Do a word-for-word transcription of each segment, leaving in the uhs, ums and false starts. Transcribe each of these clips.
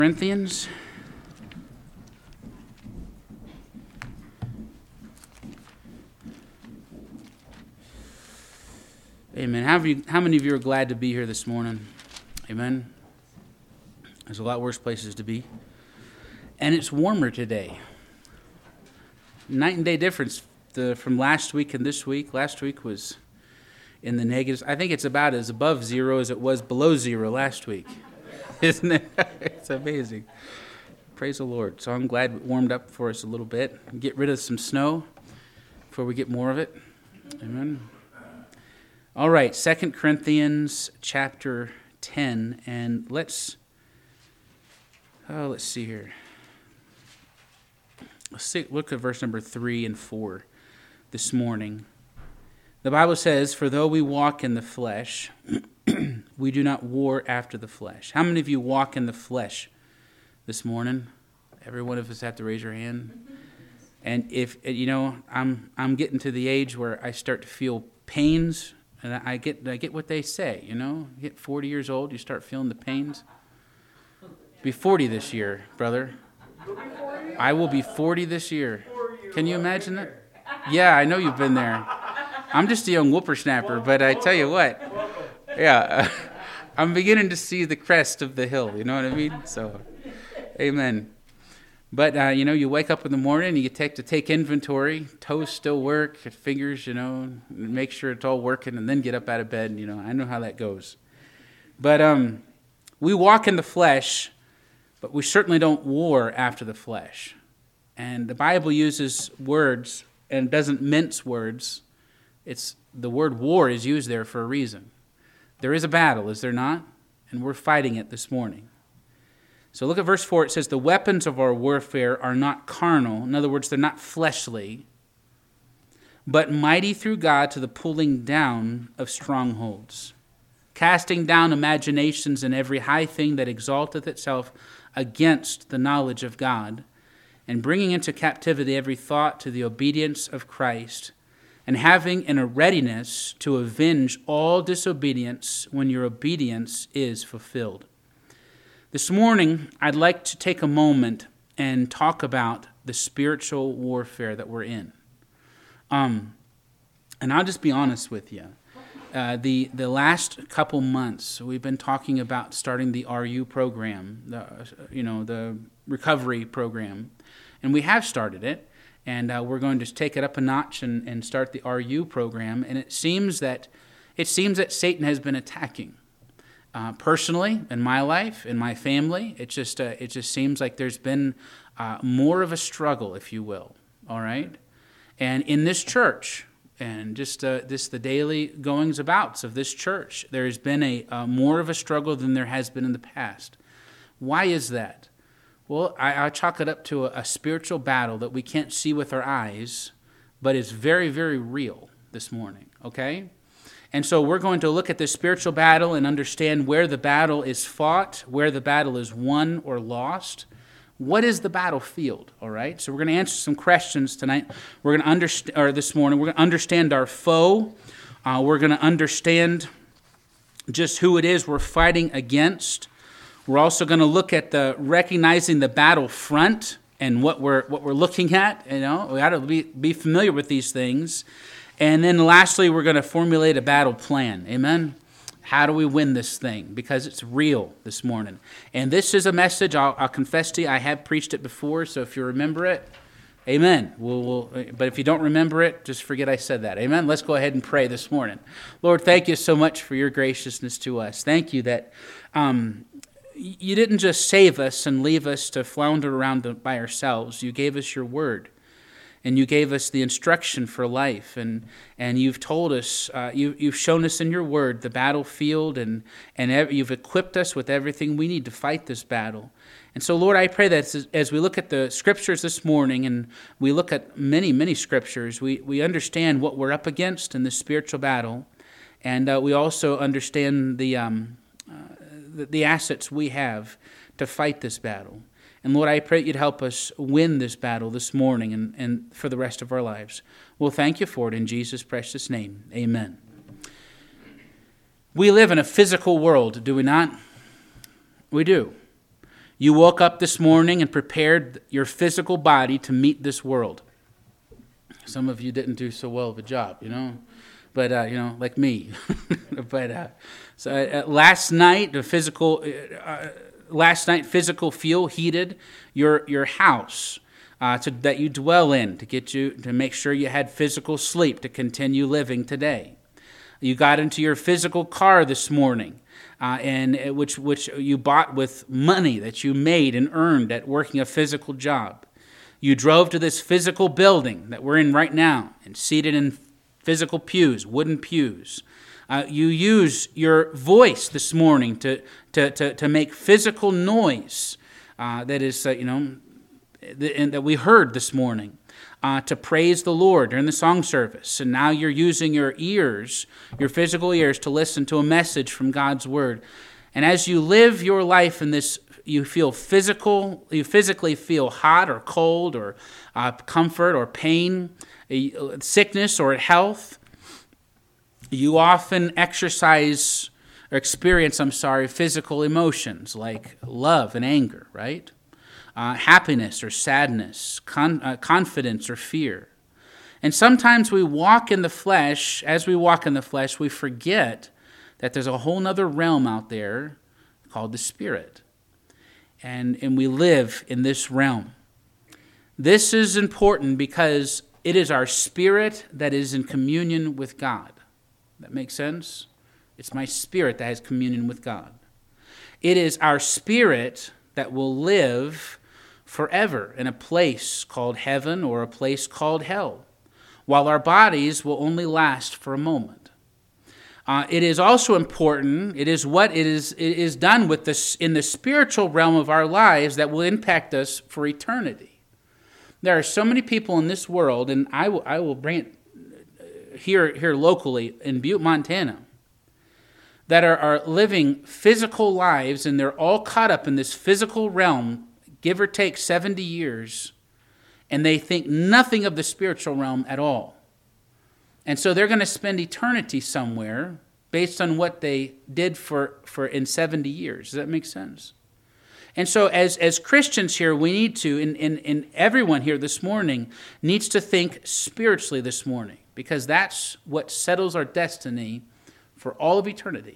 Corinthians. Amen. How, have you, how many of you are glad to be here this morning? Amen. There's a lot worse places to be. And it's warmer today. Night and day difference the, from last week and this week. Last week was in the negatives. I think it's about as above zero as it was below zero last week. Isn't it? It's amazing. Praise the Lord. So I'm glad it warmed up for us a little bit. Get rid of some snow before we get more of it. Amen. All right, Second Corinthians chapter ten, and let's, oh, let's see here. Let's see, look at verse number three and four this morning. The Bible says, "For though we walk in the flesh, we do not war after the flesh." How many of you walk in the flesh this morning? Every one of us have to raise your hand. And if, you know, I'm I'm getting to the age where I start to feel pains, and I get I get what they say, you know. You get forty years old, you start feeling the pains. Be forty this year, brother. I will be forty this year. Can you imagine that? Yeah, I know you've been there. I'm just a young whippersnapper, but I tell you what, yeah, I'm beginning to see the crest of the hill, you know what I mean? So, amen. But, uh, you know, you wake up in the morning, you take to take inventory, toes still work, fingers, you know, make sure it's all working, and then get up out of bed, you know, I know how that goes. But um, we walk in the flesh, but we certainly don't war after the flesh. And the Bible uses words and doesn't mince words. It's the word war is used there for a reason. There is a battle, is there not? And we're fighting it this morning. So look at verse four. It says, "The weapons of our warfare are not carnal." In other words, they're not fleshly, "but mighty through God to the pulling down of strongholds, casting down imaginations and every high thing that exalteth itself against the knowledge of God, and bringing into captivity every thought to the obedience of Christ, and having in a readiness to avenge all disobedience when your obedience is fulfilled." This morning, I'd like to take a moment and talk about the spiritual warfare that we're in. Um, and I'll just be honest with you. Uh, the, the last couple months, we've been talking about starting the R U program, the, you know, the recovery program. And we have started it. And uh, we're going to take it up a notch and, and start the R U program. And it seems that it seems that Satan has been attacking. Uh, personally, in my life, in my family, it just uh, it just seems like there's been uh, more of a struggle, if you will. All right, and in this church, and just uh, this the daily goings abouts of this church, there has been a uh, more of a struggle than there has been in the past. Why is that? Well, I, I chalk it up to a, a spiritual battle that we can't see with our eyes, but it's very, very real this morning. Okay. And so we're going to look at this spiritual battle and understand where the battle is fought, where the battle is won or lost. What is the battlefield? All right. So we're going to answer some questions tonight. We're going to understand, or this morning, we're going to understand our foe. Uh, we're going to understand just who it is we're fighting against. We're also going to look at the recognizing the battle front and what we're what we're looking at. You know, we got to be be familiar with these things. And then lastly, we're going to formulate a battle plan. Amen? How do we win this thing? Because it's real this morning. And this is a message, I'll, I'll confess to you, I have preached it before, so if you remember it, amen. We'll, we'll, but if you don't remember it, just forget I said that. Amen? Let's go ahead and pray this morning. Lord, thank you so much for your graciousness to us. Thank you that um, you didn't just save us and leave us to flounder around by ourselves. You gave us your word. And you gave us the instruction for life, and and you've told us, uh, you you've shown us in your word the battlefield, and and ev- you've equipped us with everything we need to fight this battle. And so, Lord, I pray that as, as we look at the scriptures this morning, and we look at many many scriptures, we we understand what we're up against in this spiritual battle, and uh, we also understand the um uh, the, the assets we have to fight this battle. And Lord, I pray you'd help us win this battle this morning and, and for the rest of our lives. We'll thank you for it in Jesus' precious name. Amen. We live in a physical world, do we not? We do. You woke up this morning and prepared your physical body to meet this world. Some of you didn't do so well of a job, you know, but, uh, you know, like me. but uh, so uh, last night, the physical, uh, last night, physical fuel heated your your house uh, to, that you dwell in to get you to make sure you had physical sleep to continue living today. You got into your physical car this morning. Uh, and which which you bought with money that you made and earned at working a physical job. You drove to this physical building that we're in right now and seated in physical pews, wooden pews. Uh, you use your voice this morning to to to, to make physical noise uh, that is uh, you know th- that we heard this morning. Uh, to praise the Lord during the song service. And now you're using your ears, your physical ears, to listen to a message from God's Word. And as you live your life in this, you feel physical, you physically feel hot or cold or uh, comfort or pain, uh, sickness or health. You often exercise or experience, I'm sorry, physical emotions like love and anger, right? Uh, happiness or sadness, con- uh, confidence or fear. And sometimes we walk in the flesh, as we walk in the flesh, we forget that there's a whole other realm out there called the Spirit. And, and we live in this realm. This is important because it is our spirit that is in communion with God. That makes sense? It's my spirit that has communion with God. It is our spirit that will live forever in a place called heaven or a place called hell, while our bodies will only last for a moment. Uh, it is also important, it is what it is, it is done with this in the spiritual realm of our lives that will impact us for eternity. There are so many people in this world, and I will, I will bring it here, here locally in Butte, Montana, that are, are living physical lives, and they're all caught up in this physical realm, give or take seventy years, and they think nothing of the spiritual realm at all. And so they're going to spend eternity somewhere based on what they did for, for in seventy years. Does that make sense? And so as, as Christians here, we need to, and, and, and everyone here this morning needs to think spiritually this morning, because that's what settles our destiny for all of eternity.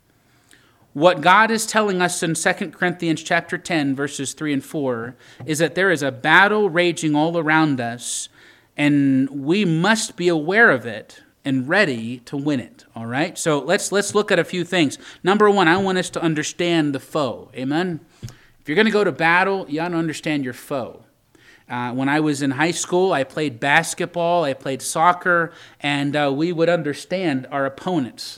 What God is telling us in Second Corinthians chapter ten, verses three and four, is that there is a battle raging all around us, and we must be aware of it and ready to win it. All right? So let's let's look at a few things. Number one, I want us to understand the foe. Amen? If you're going to go to battle, you ought to understand your foe. Uh, when I was in high school, I played basketball, I played soccer, and uh, we would understand our opponents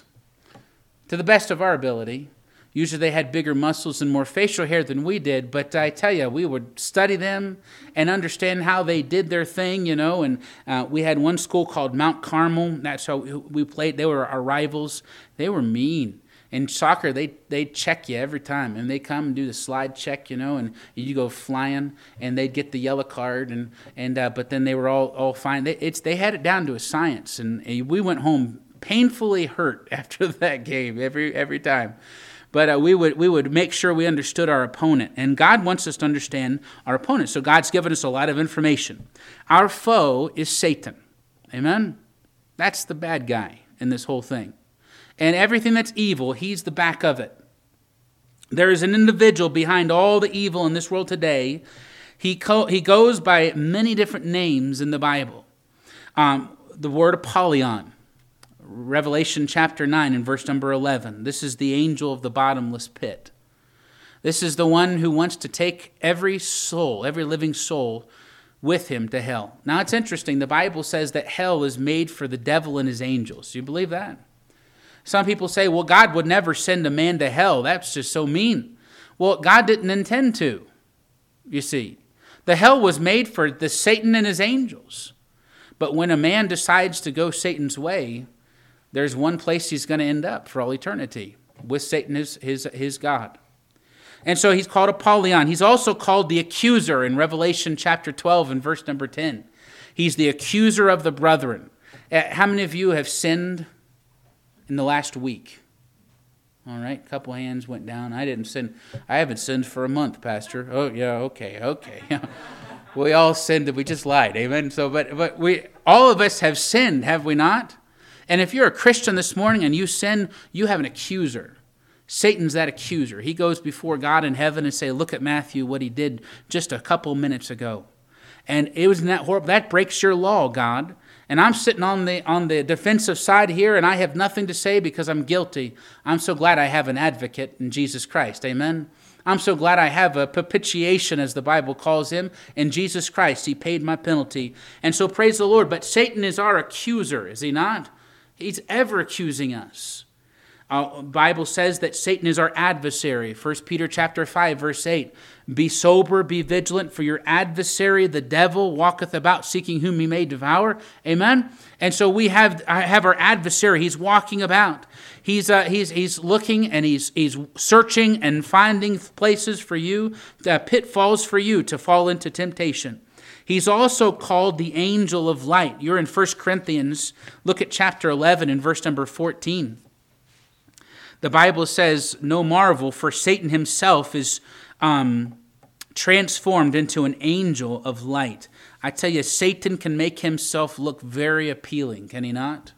to the best of our ability. Usually they had bigger muscles and more facial hair than we did, but I tell you, we would study them and understand how they did their thing, you know, and uh, we had one school called Mount Carmel. That's how we played. They were our rivals. They were mean. In soccer, they they check you every time, and they come and do the slide check, you know, and you go flying, and they'd get the yellow card, and and uh, but then they were all all fine. They, it's they had it down to a science, and, and we went home painfully hurt after that game every every time. But uh, we would we would make sure we understood our opponent. And God wants us to understand our opponent. So God's given us a lot of information. Our foe is Satan. Amen? That's the bad guy in this whole thing. And everything that's evil, he's the back of it. There is an individual behind all the evil in this world today. He, co- he goes by many different names in the Bible. Um, the word Apollyon. Revelation chapter nine and verse number eleven. This is the angel of the bottomless pit. This is the one who wants to take every soul, every living soul, with him to hell. Now it's interesting. The Bible says that hell is made for the devil and his angels. Do you believe that? Some people say, well, God would never send a man to hell. That's just so mean. Well, God didn't intend to, you see. The hell was made for the Satan and his angels. But when a man decides to go Satan's way, there's one place he's going to end up for all eternity, with Satan, his, his, his God. And so he's called Apollyon. He's also called the accuser in Revelation chapter twelve and verse number ten. He's the accuser of the brethren. How many of you have sinned in the last week? All right, a couple hands went down. I didn't sin. I haven't sinned for a month, Pastor. Oh, yeah, okay, okay. We all sinned. We just lied. Amen. So, but but we all of us have sinned, have we not? And if you're a Christian this morning and you sin, you have an accuser. Satan's that accuser. He goes before God in heaven and say, look at Matthew, what he did just a couple minutes ago. And it was that horrible. That breaks your law, God. And I'm sitting on the on the defensive side here, and I have nothing to say because I'm guilty. I'm so glad I have an advocate in Jesus Christ. Amen. I'm so glad I have a propitiation, as the Bible calls him, in Jesus Christ. He paid my penalty. And so praise the Lord. But Satan is our accuser, is he not? He's ever accusing us. Uh, Bible says that Satan is our adversary. First Peter chapter five, verse eight. Be sober, be vigilant, for your adversary, the devil, walketh about seeking whom he may devour. Amen? And so we have have our adversary. He's walking about. He's uh, he's he's looking and he's he's searching and finding places for you, uh, pitfalls for you to fall into temptation. He's also called the angel of light. You're in First Corinthians. Look at chapter eleven and verse number fourteen. The Bible says, no marvel, for Satan himself is um, transformed into an angel of light. I tell you, Satan can make himself look very appealing, can he not?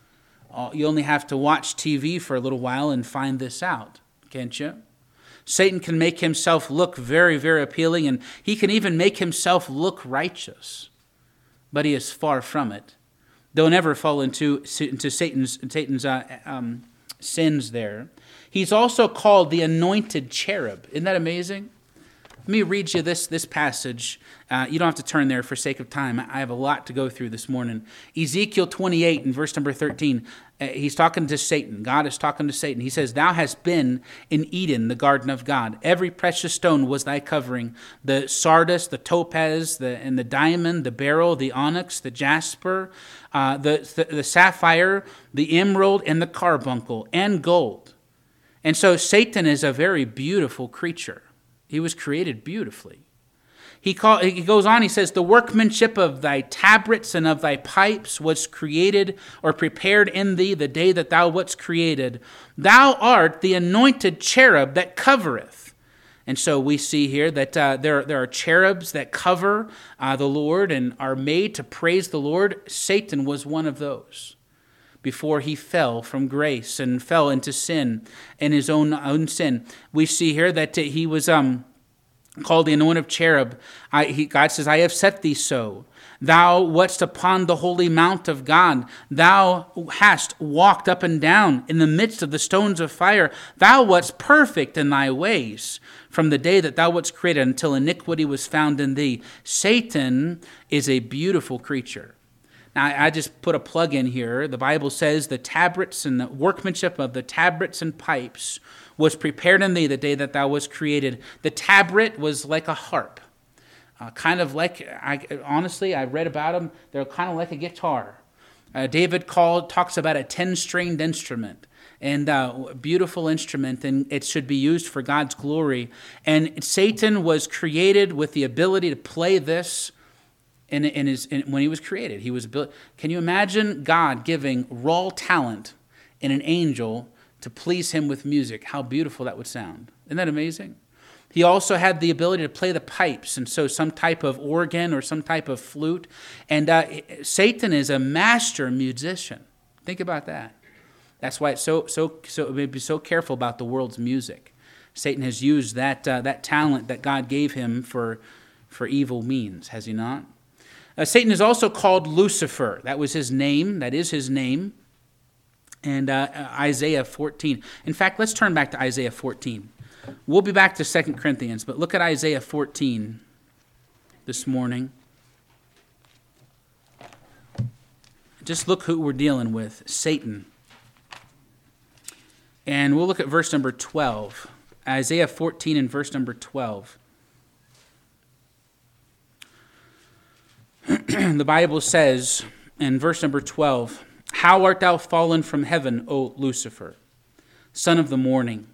Uh, you only have to watch T V for a little while and find this out, can't you? Satan can make himself look very, very appealing, and he can even make himself look righteous. But he is far from it. Don't ever fall into, into Satan's, Satan's uh, um, sins there. He's also called the anointed cherub. Isn't that amazing? Let me read you this, this passage. Uh, you don't have to turn there for sake of time. I have a lot to go through this morning. Ezekiel twenty-eight and verse number thirteen. Uh, he's talking to Satan. God is talking to Satan. He says, thou hast been in Eden, the garden of God. Every precious stone was thy covering. The sardis, the topaz, the, and the diamond, the beryl, the onyx, the jasper, uh, the, the, the sapphire, the emerald, and the carbuncle, and gold. And so Satan is a very beautiful creature. He was created beautifully. He, call, he goes on, he says, the workmanship of thy tabrets and of thy pipes was created or prepared in thee the day that thou wast created. Thou art the anointed cherub that covereth. And so we see here that uh, there, there are cherubs that cover uh, the Lord and are made to praise the Lord. Satan was one of those before he fell from grace and fell into sin, in his own, own sin. We see here that he was um, called the anointed cherub. I, he, God says, I have set thee so. Thou wast upon the holy mount of God. Thou hast walked up and down in the midst of the stones of fire. Thou wast perfect in thy ways from the day that thou wast created until iniquity was found in thee. Satan is a beautiful creature. Now, I just put a plug in here. The Bible says the tabrets and the workmanship of the tabrets and pipes was prepared in thee the day that thou wast created. The tabret was like a harp. Uh, kind of like, I, honestly, I read about them. They're kind of like a guitar. Uh, David called talks about a ten-stringed instrument, and uh, beautiful instrument, and it should be used for God's glory. And Satan was created with the ability to play this in, in his in, when he was created. He was. Can you imagine God giving raw talent in an angel to please him with music? How beautiful that would sound. Isn't that amazing? He also had the ability to play the pipes, and so some type of organ or some type of flute. And uh, Satan is a master musician. Think about that. That's why it's so so so. Be so careful about the world's music. Satan has used that uh, that talent that God gave him for for evil means, has he not? Uh, Satan is also called Lucifer. That was his name. That is his name. And uh, Isaiah fourteen. In fact, let's turn back to Isaiah fourteen. We'll be back to Second Corinthians, but look at Isaiah fourteen this morning. Just look who we're dealing with, Satan. And we'll look at verse number twelve. Isaiah fourteen and verse number twelve. The Bible says in verse number twelve, how art thou fallen from heaven, O Lucifer, son of the morning?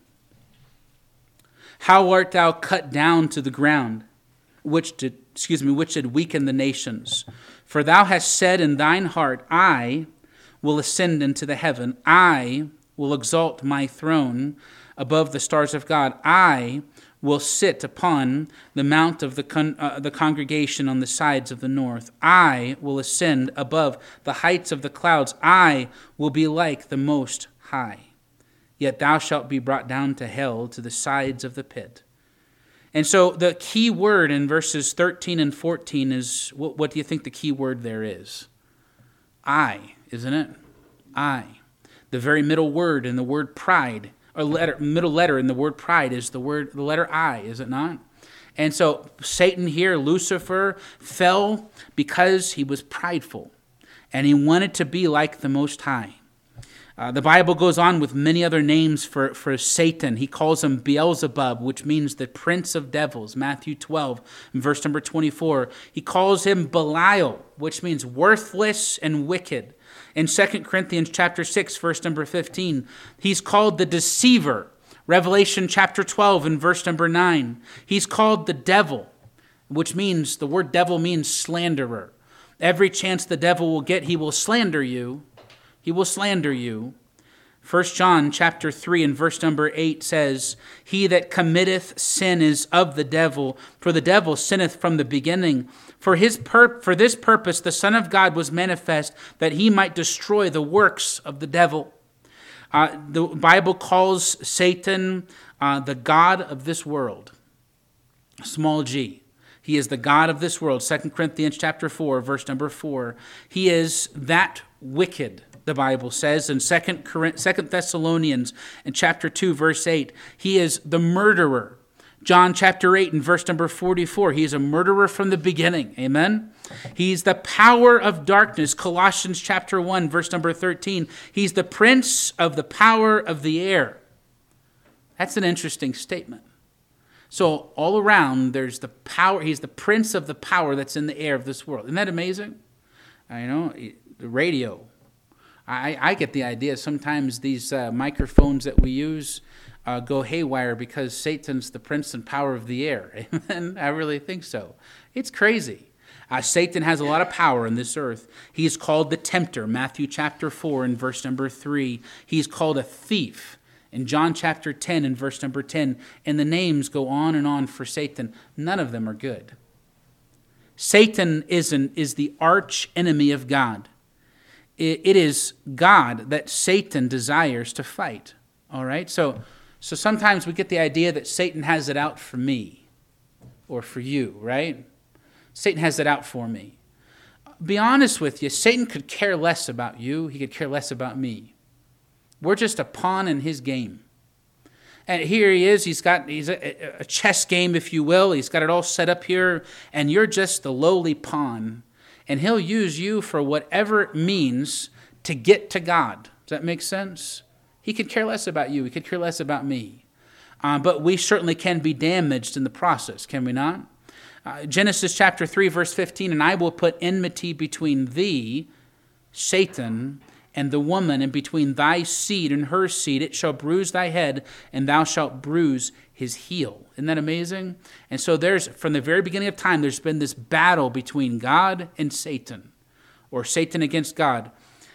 How art thou cut down to the ground, which did, excuse me, which did weaken the nations? For thou hast said in thine heart, I will ascend into the heaven. I will exalt my throne above the stars of God. I will sit upon the mount of the con- uh, the congregation on the sides of the north. I will ascend above the heights of the clouds. I will be like the Most High. Yet thou shalt be brought down to hell, to the sides of the pit. And so the key word in verses thirteen and fourteen is, what, what do you think the key word there is? I, isn't it? I. The very middle word in the word pride, or letter, middle letter in the word pride is the word, the letter I, is it not? And so Satan here, Lucifer, fell because he was prideful, and he wanted to be like the Most High. Uh, the Bible goes on with many other names for, for Satan. He calls him Beelzebub, which means the prince of devils, Matthew twelve, verse number twenty-four. He calls him Belial, which means worthless and wicked. In Second Corinthians chapter six, verse number fifteen, he's called the deceiver. Revelation chapter twelve and verse number nine, he's called the devil, which means, the word devil means slanderer. Every chance the devil will get, he will slander you. He will slander you. First John chapter three and verse number eight says, he that committeth sin is of the devil, for the devil sinneth from the beginning. For his pur- for this purpose the Son of God was manifest, that he might destroy the works of the devil. Uh, the Bible calls Satan uh, the god of this world, small g. He is the god of this world. Second Corinthians chapter four, verse number four. He is that wicked, the Bible says in Second Thessalonians in chapter two, verse eight. He is the murderer. John chapter eight and verse number forty-four. He is a murderer from the beginning. Amen. He's the power of darkness. Colossians chapter one, verse number thirteen. He's the prince of the power of the air. That's an interesting statement. So all around, there's the power. He's the prince of the power that's in the air of this world. Isn't that amazing? I know, the radio. I, I get the idea sometimes these uh, microphones that we use uh, go haywire because Satan's the prince and power of the air. Amen? I really think so. It's crazy. Uh, Satan has a lot of power in this earth. He's called the tempter, Matthew chapter four and verse number three. He's called a thief in John chapter ten and verse number ten. And the names go on and on for Satan. None of them are good. Satan is, an, is the arch enemy of God. It is God that Satan desires to fight. All right? So, so sometimes we get the idea that Satan has it out for me or for you, right? Satan has it out for me. Be honest with you, Satan could care less about you. He could care less about me. We're just a pawn in his game. And here he is. He's got he's a, a chess game, if you will. He's got it all set up here, and you're just the lowly pawn. And he'll use you for whatever it means to get to God. Does that make sense? He could care less about you. He could care less about me. Uh, but we certainly can be damaged in the process, can we not? Uh, Genesis chapter three, verse fifteen, and I will put enmity between thee, Satan, and the woman, and between thy seed and her seed. It shall bruise thy head, and thou shalt bruise his heel. Isn't that amazing? And so there's, from the very beginning of time, there's been this battle between God and Satan, or Satan against God.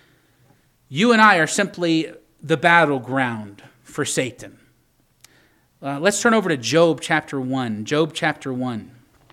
You and I are simply the battleground for Satan. Uh, let's turn over to Job chapter one. Job chapter one.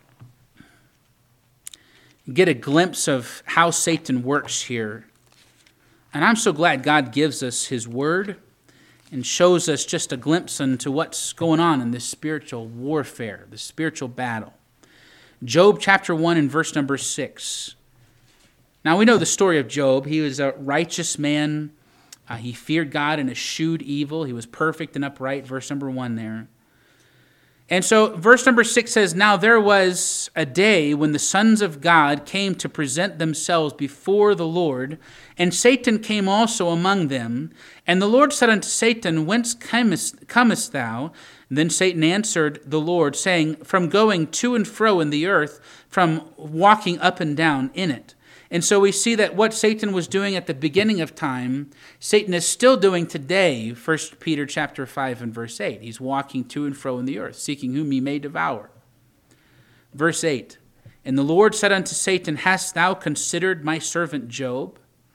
Get a glimpse of how Satan works here. And I'm so glad God gives us his word and shows us just a glimpse into what's going on in this spiritual warfare, the spiritual battle. Job chapter one and verse number six. Now we know the story of Job. He was a righteous man. Uh, he feared God and eschewed evil. He was perfect and upright, verse number one there. And so verse number six says, now there was a day when the sons of God came to present themselves before the Lord, and Satan came also among them. And the Lord said unto Satan, whence comest, comest thou? And then Satan answered the Lord, saying, from going to and fro in the earth, from walking up and down in it. And so we see that what Satan was doing at the beginning of time, Satan is still doing today. First Peter chapter five and verse eight. He's walking to and fro in the earth, seeking whom he may devour. Verse eight. And the Lord said unto Satan, hast thou considered my servant Job?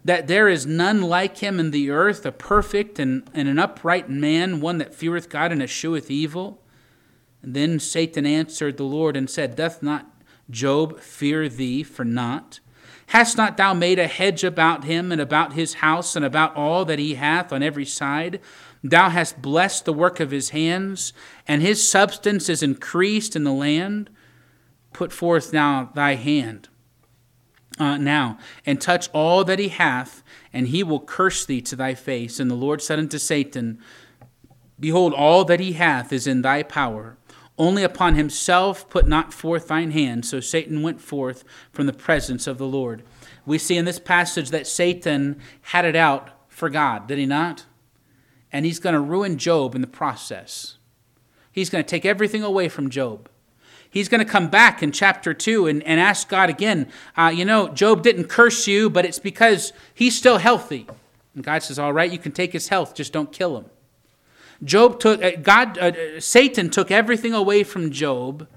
that there is none like him in the earth, a perfect and, and an upright man, one that feareth God and escheweth evil? And then Satan answered the Lord and said, Doth not Job fear thee for naught? Hast not thou made a hedge about him and about his house and about all that he hath on every side? Thou hast blessed the work of his hands, and his substance is increased in the land. Put forth now thy hand uh, now, and touch all that he hath, and he will curse thee to thy face. And the Lord said unto Satan, Behold, all that he hath is in thy power. Only upon himself put not forth thine hand. So Satan went forth from the presence of the Lord. We see in this passage that Satan had it out for God, did he not? And he's going to ruin Job in the process. He's going to take everything away from Job. He's going to come back in chapter two and, and ask God again, uh, you know, Job didn't curse you, but it's because he's still healthy. And God says, all right, you can take his health, just don't kill him. Job took, uh, God, uh, Satan took everything away from Job.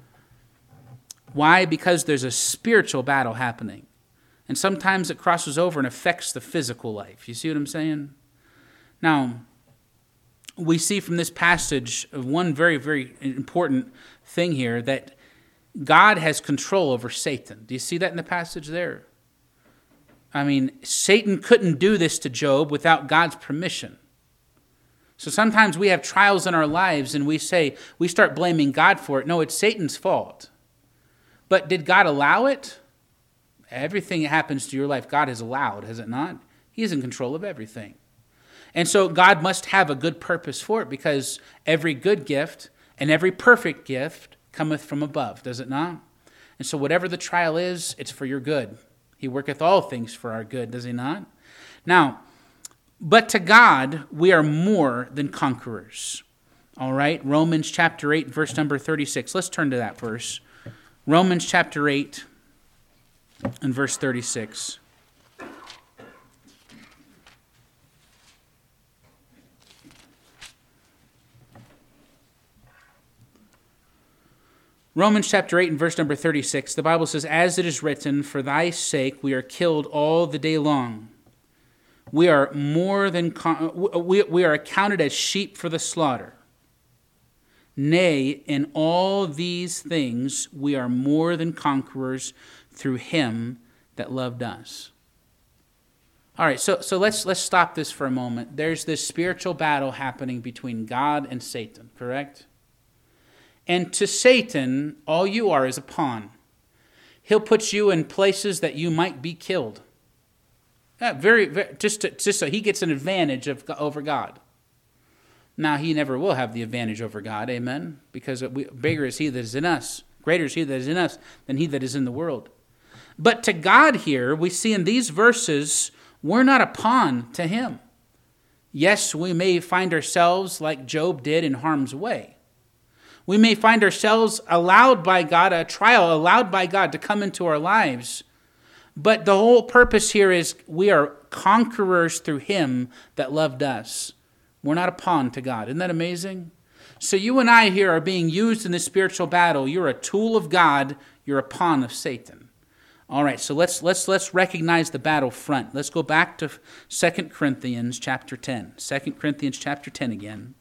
Why? Because there's a spiritual battle happening. And sometimes it crosses over and affects the physical life. You see what I'm saying? Now, we see from this passage one very, very important thing here, that God has control over Satan. Do you see that in the passage there? I mean, Satan couldn't do this to Job without God's permission. So sometimes we have trials in our lives and we say, we start blaming God for it. No, it's Satan's fault. But did God allow it? Everything that happens to your life, God has allowed, has it not? He is in control of everything. And so God must have a good purpose for it, because every good gift and every perfect gift cometh from above, does it not? And so whatever the trial is, it's for your good. He worketh all things for our good, does he not? Now, but to God, we are more than conquerors. All right, Romans chapter eight, verse number thirty-six. Let's turn to that verse. Romans chapter eight and verse thirty-six. Romans chapter eight and verse number thirty-six, the Bible says, As it is written, For thy sake we are killed all the day long. We are more than con- we, we are accounted as sheep for the slaughter. Nay, in all these things we are more than conquerors through him that loved us. All right, so, so let's, let's stop this for a moment. There's this spiritual battle happening between God and Satan, correct? And to Satan, all you are is a pawn. He'll put you in places that you might be killed. Yeah, very, very just, to, just so he gets an advantage of, over God. Now, he never will have the advantage over God, amen? Because we, bigger is he that is in us. Greater is he that is in us than he that is in the world. But to God here, we see in these verses, we're not a pawn to him. Yes, we may find ourselves, like Job did, in harm's way. We may find ourselves allowed by God, a trial allowed by God to come into our lives. But the whole purpose here is we are conquerors through him that loved us. We're not a pawn to God. Isn't that amazing? So you and I here are being used in this spiritual battle. You're a tool of God. You're a pawn of Satan. All right, so let's let's let's recognize the battle front. Let's go back to Second Corinthians chapter ten. Second Corinthians chapter ten again.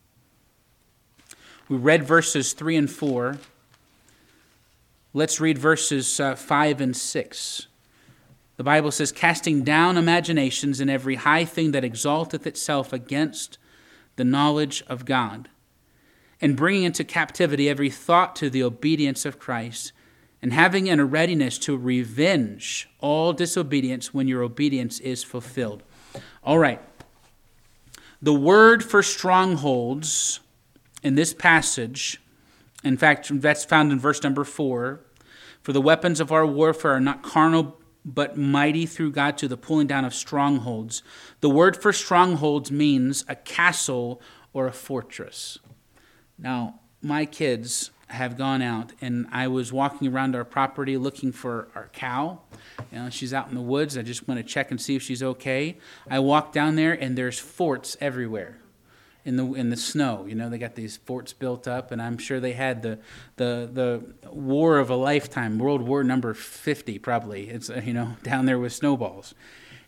We read verses three and four. Let's read verses uh, five and six. The Bible says, casting down imaginations and every high thing that exalteth itself against the knowledge of God, and bringing into captivity every thought to the obedience of Christ, and having in a readiness to revenge all disobedience when your obedience is fulfilled. All right. The word for strongholds in this passage, in fact, that's found in verse number four. For the weapons of our warfare are not carnal, but mighty through God to the pulling down of strongholds. The word for strongholds means a castle or a fortress. Now, my kids have gone out, and I was walking around our property looking for our cow. You know, she's out in the woods. I just want to check and see if she's okay. I walk down there, and there's forts everywhere in the in the snow. You know, they got these forts built up, and I'm sure they had the the the war of a lifetime, World War number fifty probably. It's, you know, down there with snowballs.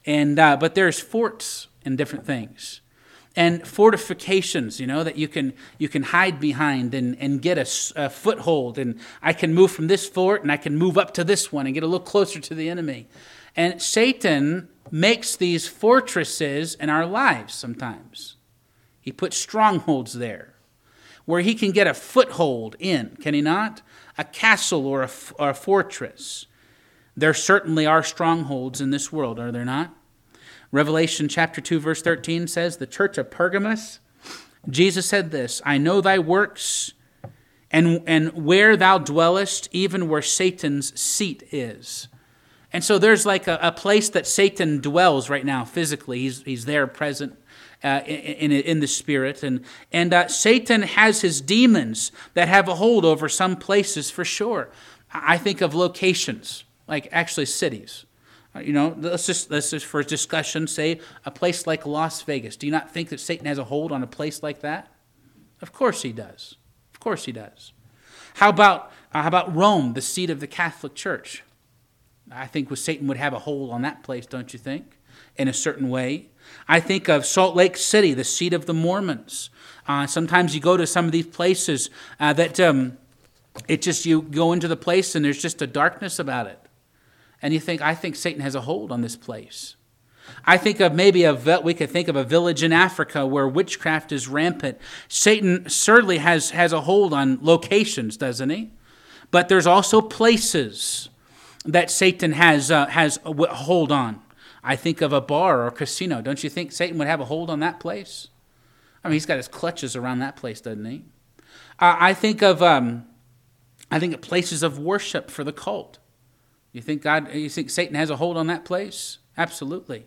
And uh, but there's forts and different things. And fortifications, you know, that you can you can hide behind and, and get a, a foothold. And I can move from this fort and I can move up to this one and get a little closer to the enemy. And Satan makes these fortresses in our lives sometimes. He puts strongholds there where he can get a foothold in, can he not? A castle or a, or a fortress. There certainly are strongholds in this world, are there not? Revelation chapter two, verse thirteen says, the church of Pergamos, Jesus said this, I know thy works, and, and where thou dwellest, even where Satan's seat is. And so there's like a, a place that Satan dwells right now physically. He's, he's there present uh, in, in, in the spirit. And, and uh, Satan has his demons that have a hold over some places for sure. I think of locations, like actually cities. You know, let's just, let's just for discussion say a place like Las Vegas. Do you not think that Satan has a hold on a place like that? Of course he does. Of course he does. How about, uh, how about Rome, the seat of the Catholic Church? I think Satan would have a hold on that place, don't you think? In a certain way. I think of Salt Lake City, the seat of the Mormons. Uh, sometimes you go to some of these places uh, that um, it just, you go into the place and there's just a darkness about it. And you think, I think Satan has a hold on this place. I think of maybe a, we could think of a village in Africa where witchcraft is rampant. Satan certainly has, has a hold on locations, doesn't he? But there's also places that Satan has uh, has a hold on. I think of a bar or a casino. Don't you think Satan would have a hold on that place? I mean, he's got his clutches around that place, doesn't he? Uh, I think of um, I think of places of worship for the cult. You think God? You think Satan has a hold on that place? Absolutely.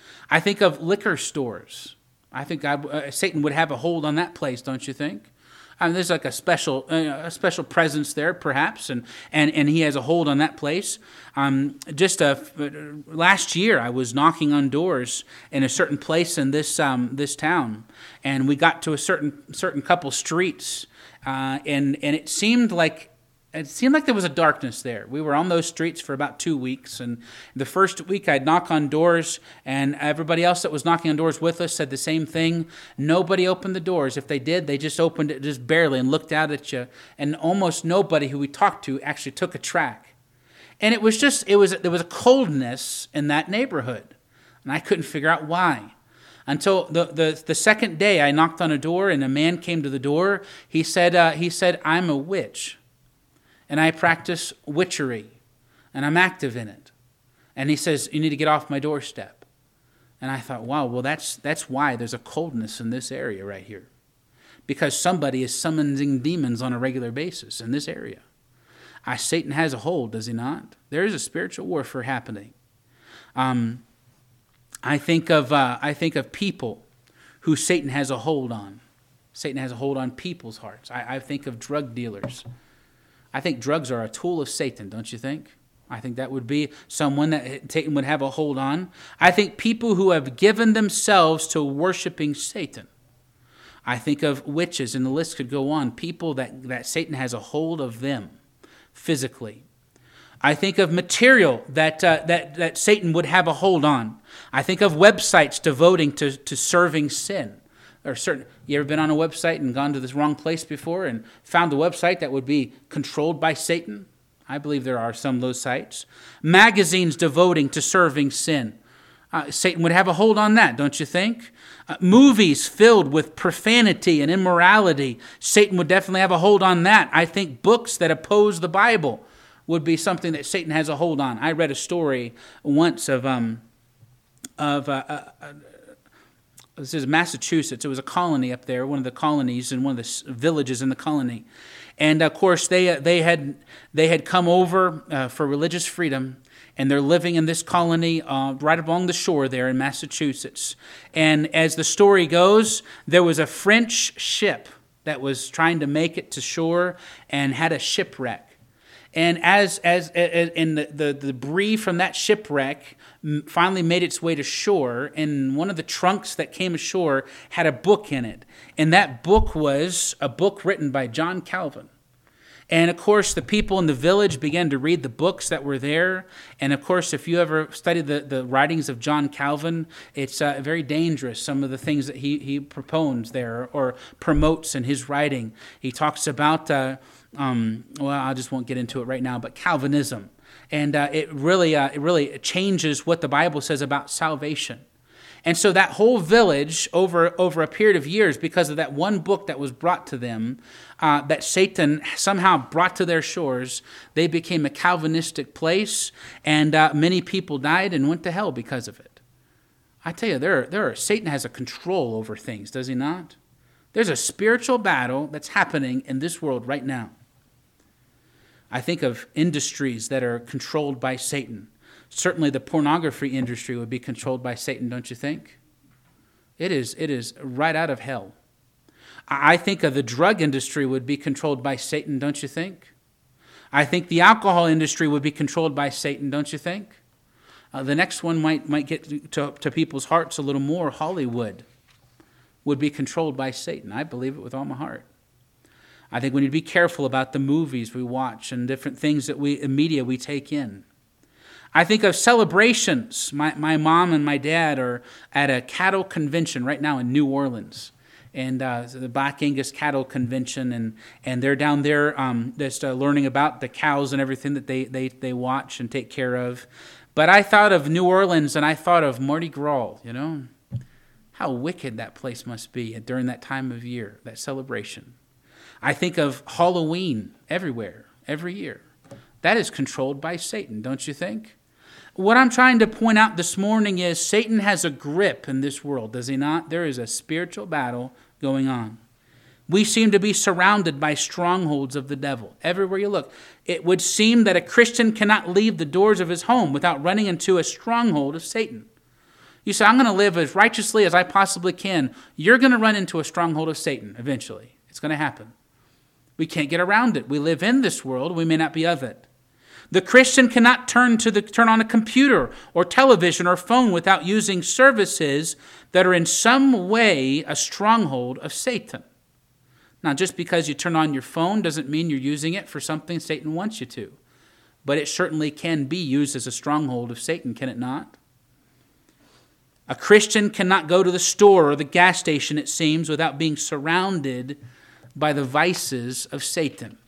I think of liquor stores. I think God, uh, Satan would have a hold on that place, don't you think? I mean, there's like a special, uh, a special presence there, perhaps, and, and, and he has a hold on that place. Um, just uh, last year, I was knocking on doors in a certain place in this um, this town, and we got to a certain certain couple streets, uh, and and it seemed like. It seemed like there was a darkness there. We were on those streets for about two weeks, and the first week I'd knock on doors, and everybody else that was knocking on doors with us said the same thing. Nobody opened the doors. If they did, they just opened it just barely and looked out at you, and almost nobody who we talked to actually took a track. And it was just, it was there was a coldness in that neighborhood, and I couldn't figure out why. Until the, the, the second day I knocked on a door, and a man came to the door. He said, uh, he said, I'm a witch. And I practice witchery, and I'm active in it. And he says, you need to get off my doorstep. And I thought, wow, well, that's that's why there's a coldness in this area right here. Because somebody is summoning demons on a regular basis in this area. I, Satan has a hold, does he not? There is a spiritual warfare happening. Um, I think of uh, I think of people who Satan has a hold on. Satan has a hold on people's hearts. I, I think of drug dealers. I think drugs are a tool of Satan, don't you think? I think that would be someone that Satan would have a hold on. I think people who have given themselves to worshiping Satan. I think of witches, and the list could go on. People that, that Satan has a hold of them physically. I think of material that uh, that that Satan would have a hold on. I think of websites devoting to, to serving sin. Or certain, you ever been on a website and gone to this wrong place before and found a website that would be controlled by Satan? I believe there are some of those sites. Magazines devoting to serving sin. Uh, Satan would have a hold on that, don't you think? Uh, movies filled with profanity and immorality. Satan would definitely have a hold on that. I think books that oppose the Bible would be something that Satan has a hold on. I read a story once of um of uh, uh, uh, this is Massachusetts. It was a colony up there, one of the colonies and one of the villages in the colony. And of course, they they had they had come over uh, for religious freedom, and they're living in this colony uh, right along the shore there in Massachusetts. And as the story goes, there was a French ship that was trying to make it to shore and had a shipwreck. And as as in the, the, the debris from that shipwreck finally made its way to shore, and one of the trunks that came ashore had a book in it. And that book was a book written by John Calvin. And of course, the people in the village began to read the books that were there. And of course, if you ever studied the, the writings of John Calvin, it's uh, very dangerous, some of the things that he, he propounds there or promotes in his writing. He talks about, uh, um, well, I just won't get into it right now, but Calvinism. And uh, it really uh, it really changes what the Bible says about salvation. And so that whole village, over, over a period of years, because of that one book that was brought to them, uh, that Satan somehow brought to their shores, they became a Calvinistic place, and uh, many people died and went to hell because of it. I tell you, there, there are, Satan has a control over things, does he not? There's a spiritual battle that's happening in this world right now. I think of industries that are controlled by Satan. Certainly the pornography industry would be controlled by Satan, don't you think? It is, it is right out of hell. I think of the drug industry would be controlled by Satan, don't you think? I think the alcohol industry would be controlled by Satan, don't you think? Uh, the next one might, might get to, to people's hearts a little more. Hollywood would be controlled by Satan. I believe it with all my heart. I think we need to be careful about the movies we watch and different things that we, media we take in. I think of celebrations. My, my mom and my dad are at a cattle convention right now in New Orleans. And uh, the Black Angus Cattle Convention. And, and they're down there um, just uh, learning about the cows and everything that they, they, they watch and take care of. But I thought of New Orleans and I thought of Mardi Gras, you know. How wicked that place must be during that time of year, that celebration. I think of Halloween everywhere, every year. That is controlled by Satan, don't you think? What I'm trying to point out this morning is Satan has a grip in this world, does he not? There is a spiritual battle going on. We seem to be surrounded by strongholds of the devil. Everywhere you look, it would seem that a Christian cannot leave the doors of his home without running into a stronghold of Satan. You say, I'm going to live as righteously as I possibly can. You're going to run into a stronghold of Satan eventually. It's going to happen. We can't get around it. We live in this world. We may not be of it. The Christian cannot turn to the turn on a computer or television or phone without using services that are in some way a stronghold of Satan. Now, just because you turn on your phone doesn't mean you're using it for something Satan wants you to. But it certainly can be used as a stronghold of Satan, can it not? A Christian cannot go to the store or the gas station, it seems, without being surrounded by the vices of Satan.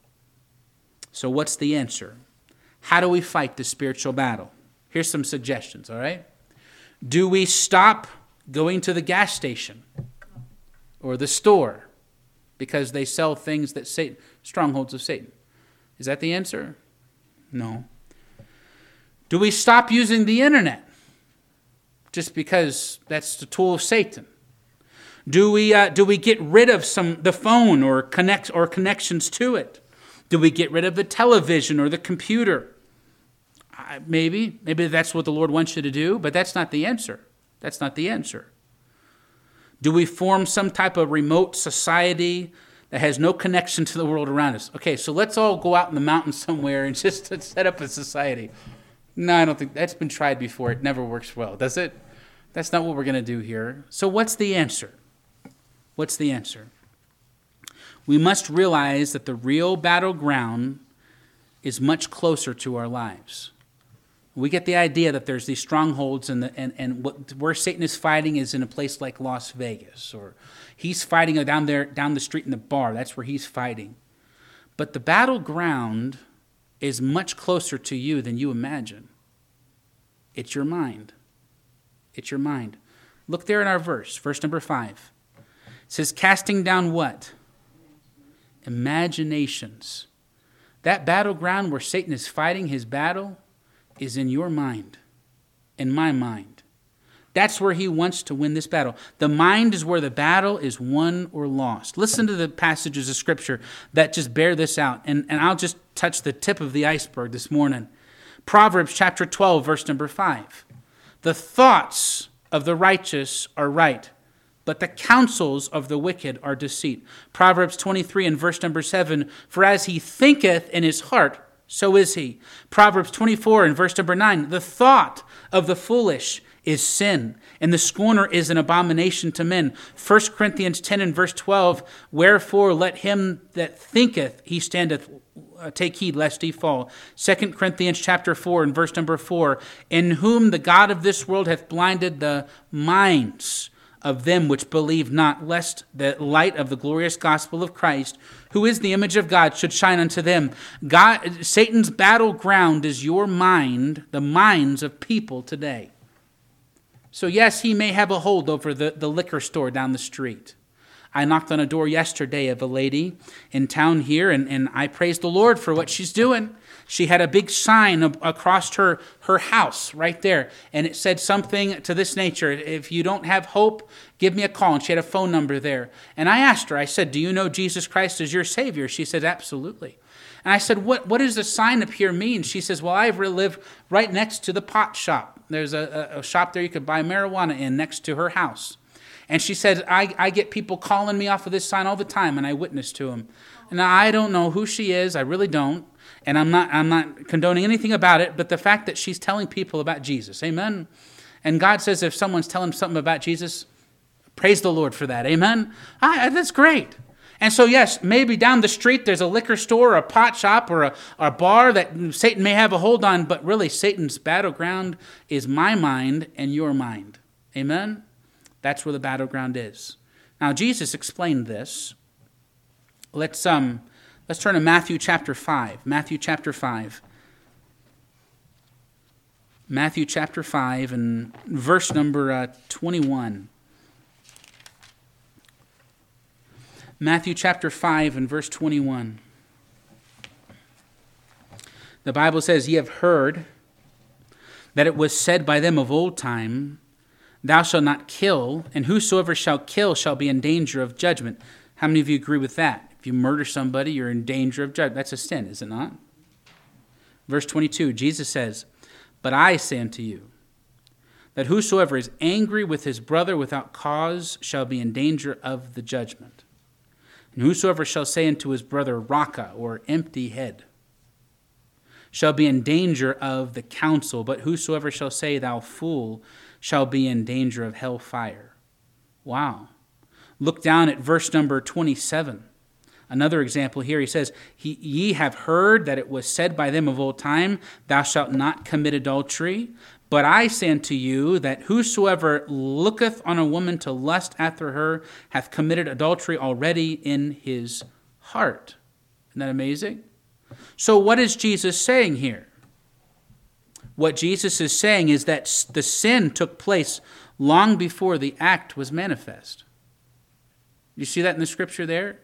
So what's the answer? How do we fight the spiritual battle? Here's some suggestions, all right? Do we stop going to the gas station or the store because they sell things that Satan, strongholds of Satan? Is that the answer? No. Do we stop using the internet just because that's the tool of Satan? Do we uh, do we get rid of some the phone or connect or connections to it? Do we get rid of the television or the computer? Uh, maybe. Maybe that's what the Lord wants you to do, but that's not the answer. That's not the answer. Do we form some type of remote society that has no connection to the world around us? Okay, so let's all go out in the mountains somewhere and just set up a society. No, I don't think that's been tried before. It never works well, does it? That's not what we're going to do here. So what's the answer? What's the answer? We must realize that the real battleground is much closer to our lives. We get the idea that there's these strongholds, and the, and, and what, where Satan is fighting is in a place like Las Vegas, or he's fighting down there, down the street in the bar. That's where he's fighting. But the battleground is much closer to you than you imagine. It's your mind. It's your mind. Look there in our verse, verse number five. It says, casting down what? Imaginations. That battleground where Satan is fighting his battle is in your mind, in my mind. That's where he wants to win this battle. The mind is where the battle is won or lost. Listen to the passages of Scripture that just bear this out. And, and I'll just touch the tip of the iceberg this morning. Proverbs chapter twelve, verse number five. The thoughts of the righteous are right, but the counsels of the wicked are deceit. Proverbs twenty-three and verse number seven. For as he thinketh in his heart, so is he. Proverbs twenty-four and verse number nine. The thought of the foolish is sin, and the scorner is an abomination to men. First Corinthians ten and verse twelve, wherefore let him that thinketh he standeth uh, take heed lest he fall. Second Corinthians chapter four and verse number four, in whom the God of this world hath blinded the minds of them which believe not, lest the light of the glorious gospel of Christ, who is the image of God, should shine unto them. God, Satan's battleground is your mind, the minds of people today. So yes, he may have a hold over the, the liquor store down the street. I knocked on a door yesterday of a lady in town here, and, and I praise the Lord for what she's doing. She had a big sign across her, her house right there, and it said something to this nature: if you don't have hope, give me a call. And she had a phone number there. And I asked her, I said, do you know Jesus Christ as your Savior? She said, absolutely. And I said, what, what does the sign up here mean? She says, well, I live right next to the pot shop. There's a, a, a shop there you could buy marijuana in next to her house. And she said, I, I get people calling me off of this sign all the time, and I witness to them. And I don't know who she is. I really don't. And I'm not I'm not condoning anything about it, but the fact that she's telling people about Jesus. Amen. And God says if someone's telling something about Jesus, praise the Lord for that. Amen. Ah, that's great. And so, yes, maybe down the street there's a liquor store, or a pot shop, or a, or a bar that Satan may have a hold on, but really Satan's battleground is my mind and your mind. Amen? That's where the battleground is. Now, Jesus explained this. Let's um let's turn to Matthew chapter five. Matthew chapter five. Matthew chapter five and verse number uh, twenty-one. Matthew chapter five and verse twenty-one. The Bible says, ye have heard that it was said by them of old time, thou shalt not kill, and whosoever shall kill shall be in danger of judgment. How many of you agree with that? If you murder somebody, you're in danger of judgment. That's a sin, is it not? Verse twenty-two, Jesus says, but I say unto you, that whosoever is angry with his brother without cause shall be in danger of the judgment. And whosoever shall say unto his brother, Raka, or empty head, shall be in danger of the council. But whosoever shall say, thou fool, shall be in danger of hell fire. Wow. Look down at verse number twenty-seven. Another example here, he says, ye have heard that it was said by them of old time, thou shalt not commit adultery. But I say unto you that whosoever looketh on a woman to lust after her hath committed adultery already in his heart. Isn't that amazing? So what is Jesus saying here? What Jesus is saying is that the sin took place long before the act was manifest. You see that in the scripture there?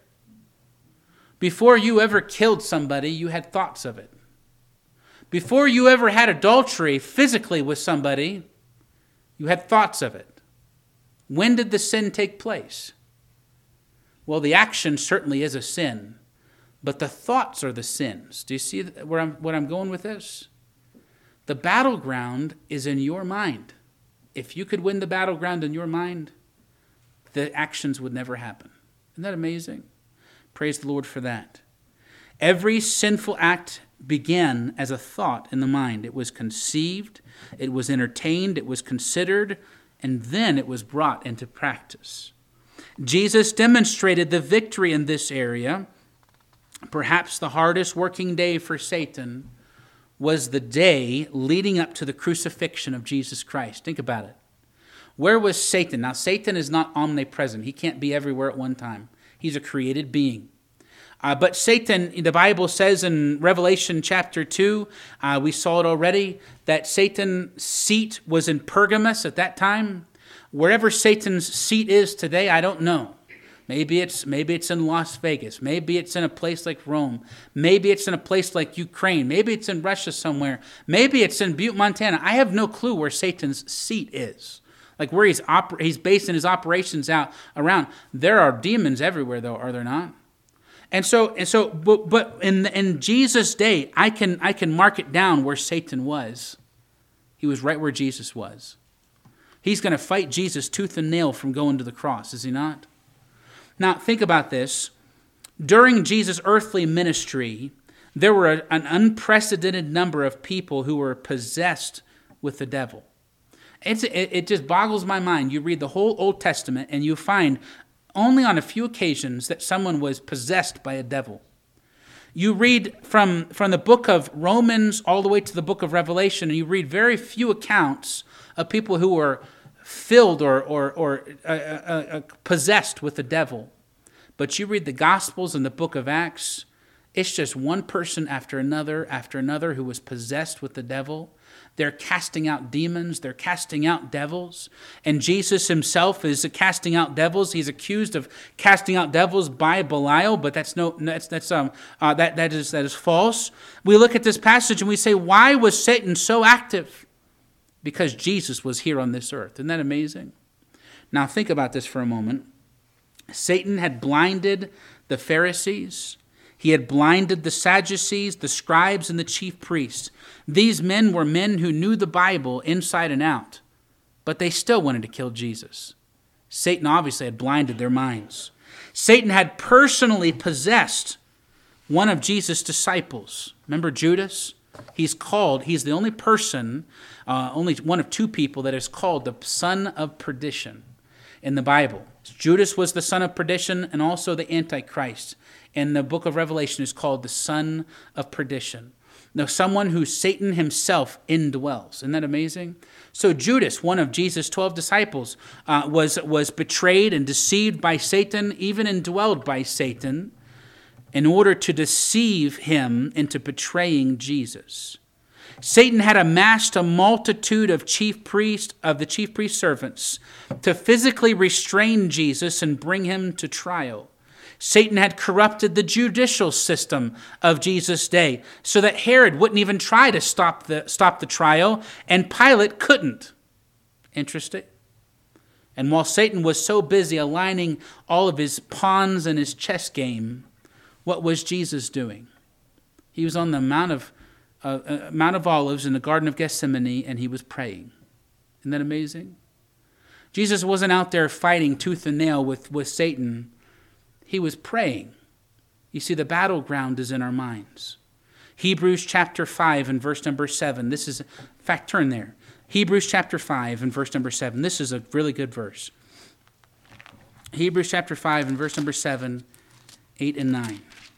Before you ever killed somebody, you had thoughts of it. Before you ever had adultery physically with somebody, you had thoughts of it. When did the sin take place? Well, the action certainly is a sin, but the thoughts are the sins. Do you see where I'm, what I'm going with this? The battleground is in your mind. If you could win the battleground in your mind, the actions would never happen. Isn't that amazing? Praise the Lord for that. Every sinful act began as a thought in the mind. It was conceived, it was entertained, it was considered, and then it was brought into practice. Jesus demonstrated the victory in this area. Perhaps the hardest working day for Satan was the day leading up to the crucifixion of Jesus Christ. Think about it. Where was Satan? Now, Satan is not omnipresent. He can't be everywhere at one time. He's a created being. Uh, but Satan, the Bible says in Revelation chapter two, uh, we saw it already, that Satan's seat was in Pergamos at that time. Wherever Satan's seat is today, I don't know. Maybe it's maybe it's in Las Vegas. Maybe it's in a place like Rome. Maybe it's in a place like Ukraine. Maybe it's in Russia somewhere. Maybe it's in Butte, Montana. I have no clue where Satan's seat is. Like where he's oper- he's basing his operations out around. There are demons everywhere, though, are there not? And so, and so, but, but in in Jesus' day, I can I can mark it down where Satan was. He was right where Jesus was. He's going to fight Jesus tooth and nail from going to the cross, is he not? Now, think about this. During Jesus' earthly ministry, there were a, an unprecedented number of people who were possessed with the devil. It's, it, it just boggles my mind. You read the whole Old Testament and you find only on a few occasions that someone was possessed by a devil. You read from, from the book of Romans all the way to the book of Revelation, and you read very few accounts of people who were filled or, or, or uh, uh, uh, possessed with the devil. But you read the Gospels and the book of Acts, it's just one person after another after another who was possessed with the devil. They're casting out demons. They're casting out devils. And Jesus himself is casting out devils. He's accused of casting out devils by Belial, but that's no that's that's um uh, that that is that is false. We look at this passage and we say, why was Satan so active? Because Jesus was here on this earth. Isn't that amazing? Now think about this for a moment. Satan had blinded the Pharisees. He had blinded the Sadducees, the scribes, and the chief priests. These men were men who knew the Bible inside and out, but they still wanted to kill Jesus. Satan obviously had blinded their minds. Satan had personally possessed one of Jesus' disciples. Remember Judas? He's called, he's the only person, uh, only one of two people that is called the son of perdition in the Bible. Judas was the son of perdition and also the Antichrist. In the book of Revelation is called the son of perdition. Now, someone who Satan himself indwells. Isn't that amazing? So Judas, one of Jesus' twelve disciples, uh, was, was betrayed and deceived by Satan, even indwelled by Satan, in order to deceive him into betraying Jesus. Satan had amassed a multitude of chief priests, of the chief priest servants, to physically restrain Jesus and bring him to trial. Satan had corrupted the judicial system of Jesus' day so that Herod wouldn't even try to stop the, stop the trial, and Pilate couldn't. Interesting. And while Satan was so busy aligning all of his pawns in his chess game, what was Jesus doing? He was on the Mount of, uh, uh, Mount of Olives in the Garden of Gethsemane, and he was praying. Isn't that amazing? Jesus wasn't out there fighting tooth and nail with, with Satan. He was praying. You see, the battleground is in our minds. Hebrews chapter five and verse number seven. This is, in fact, turn there. Hebrews chapter five and verse number seven. This is a really good verse. Hebrews chapter five and verse number seven, eight and nine.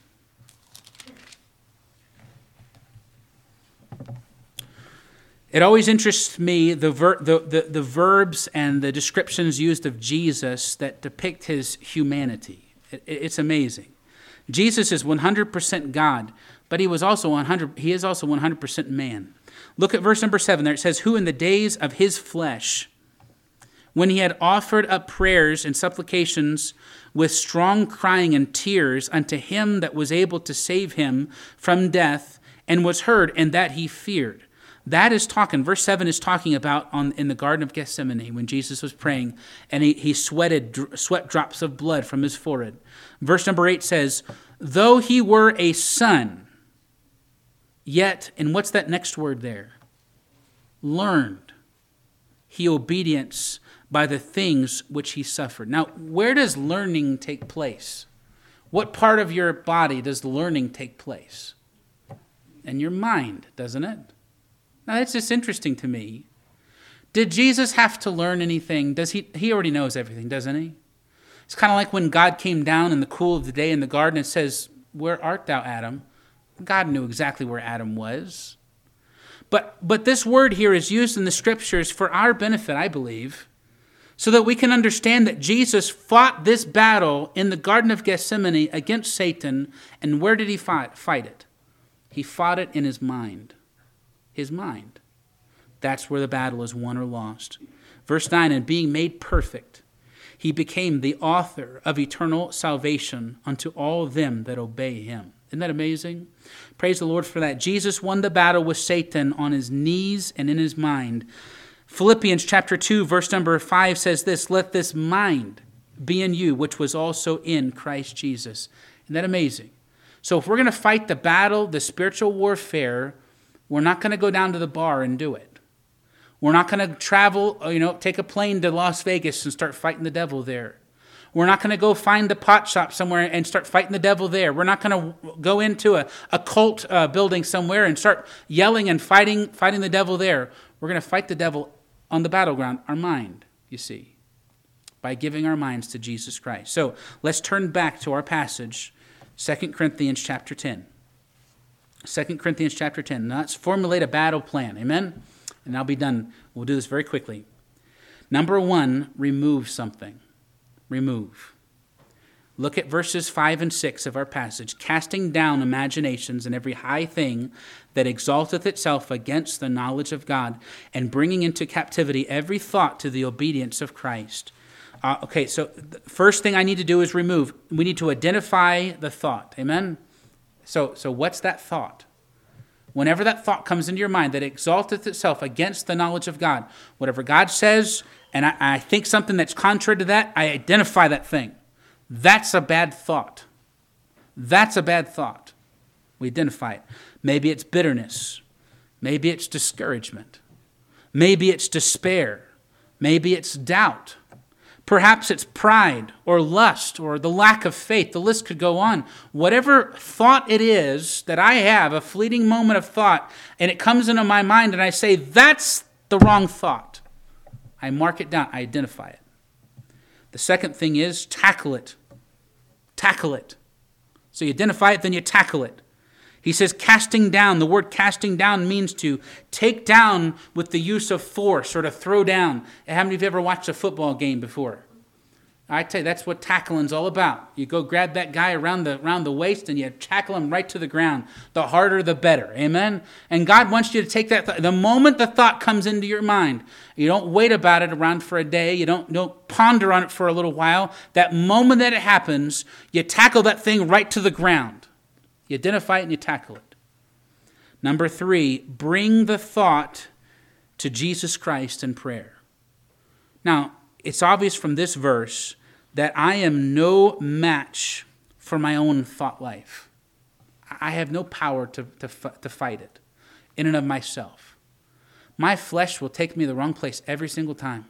It always interests me, the, ver- the, the, the verbs and the descriptions used of Jesus that depict his humanity. It's amazing. Jesus is one hundred percent God, but he was also one hundred. He is also one hundred percent man. Look at verse number seven there. It says, who in the days of his flesh, when he had offered up prayers and supplications with strong crying and tears unto him that was able to save him from death, and was heard, and that he feared. That is talking, verse seven is talking about on in the Garden of Gethsemane when Jesus was praying and he, he sweated sweat drops of blood from his forehead. Verse number eight says, though he were a son, yet, and what's that next word there? Learned he obedience by the things which he suffered. Now, where does learning take place? What part of your body does learning take place? In your mind, doesn't it? Now, that's just interesting to me. Did Jesus have to learn anything? Does he? He already knows everything, doesn't he? It's kind of like when God came down in the cool of the day in the garden and says, where art thou, Adam? God knew exactly where Adam was. But, but this word here is used in the scriptures for our benefit, I believe, so that we can understand that Jesus fought this battle in the Garden of Gethsemane against Satan. And where did he fight, fight it? He fought it in his mind. His mind. That's where the battle is won or lost. Verse nine, and being made perfect, he became the author of eternal salvation unto all them that obey him. Isn't that amazing? Praise the Lord for that. Jesus won the battle with Satan on his knees and in his mind. Philippians chapter two, verse number five says this, let this mind be in you, which was also in Christ Jesus. Isn't that amazing? So if we're going to fight the battle, the spiritual warfare, we're not going to go down to the bar and do it. We're not going to travel, you know, take a plane to Las Vegas and start fighting the devil there. We're not going to go find the pot shop somewhere and start fighting the devil there. We're not going to go into a, a cult uh, building somewhere and start yelling and fighting fighting the devil there. We're going to fight the devil on the battleground? Our mind, you see, by giving our minds to Jesus Christ. So let's turn back to our passage, Second Corinthians chapter ten. Second Corinthians chapter ten. Now let's formulate a battle plan. Amen? And I'll be done. We'll do this very quickly. Number one, remove something. Remove. Look at verses five and six of our passage. Casting down imaginations and every high thing that exalteth itself against the knowledge of God, and bringing into captivity every thought to the obedience of Christ. Uh, okay, so the first thing I need to do is remove. We need to identify the thought. Amen? So, so what's that thought? Whenever that thought comes into your mind that exalteth itself against the knowledge of God, whatever God says, and I, I think something that's contrary to that, I identify that thing. That's a bad thought. That's a bad thought. We identify it. Maybe it's bitterness. Maybe it's discouragement. Maybe it's despair. Maybe it's doubt. Perhaps it's pride or lust or the lack of faith. The list could go on. Whatever thought it is that I have, a fleeting moment of thought, and it comes into my mind and I say, that's the wrong thought. I mark it down. I identify it. The second thing is tackle it. Tackle it. So you identify it, then you tackle it. He says casting down. The word casting down means to take down with the use of force or to throw down. How many of you ever watched a football game before? I tell you, that's what tackling's all about. You go grab that guy around the around the waist and you tackle him right to the ground. The harder, the better. Amen? And God wants you to take that thought. The moment the thought comes into your mind, you don't wait about it around for a day. You don't, don't ponder on it for a little while. That moment that it happens, you tackle that thing right to the ground. You identify it and you tackle it. Number three, bring the thought to Jesus Christ in prayer. Now, it's obvious from this verse that I am no match for my own thought life. I have no power to, to, to fight it in and of myself. My flesh will take me the wrong place every single time.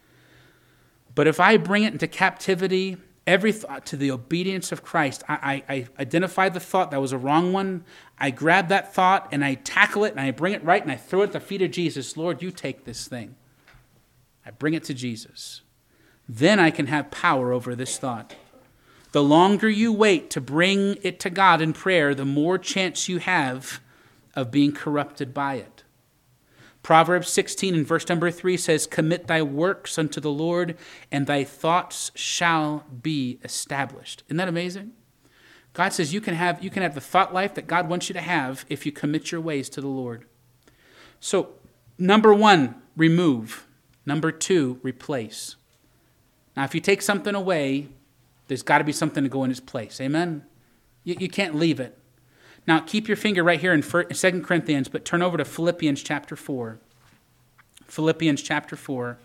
But if I bring it into captivity, every thought to the obedience of Christ, I, I, I identify the thought that was a wrong one. I grab that thought and I tackle it and I bring it right and I throw it at the feet of Jesus. Lord, you take this thing. I bring it to Jesus. Then I can have power over this thought. The longer you wait to bring it to God in prayer, the more chance you have of being corrupted by it. Proverbs sixteen and verse number three says, commit thy works unto the Lord, and thy thoughts shall be established. Isn't that amazing? God says you can have, you can have the thought life that God wants you to have if you commit your ways to the Lord. So, number one, remove. Number two, replace. Now, if you take something away, there's got to be something to go in its place. Amen? You, you can't leave it. Now, keep your finger right here in Second Corinthians, but turn over to Philippians chapter four. Philippians chapter four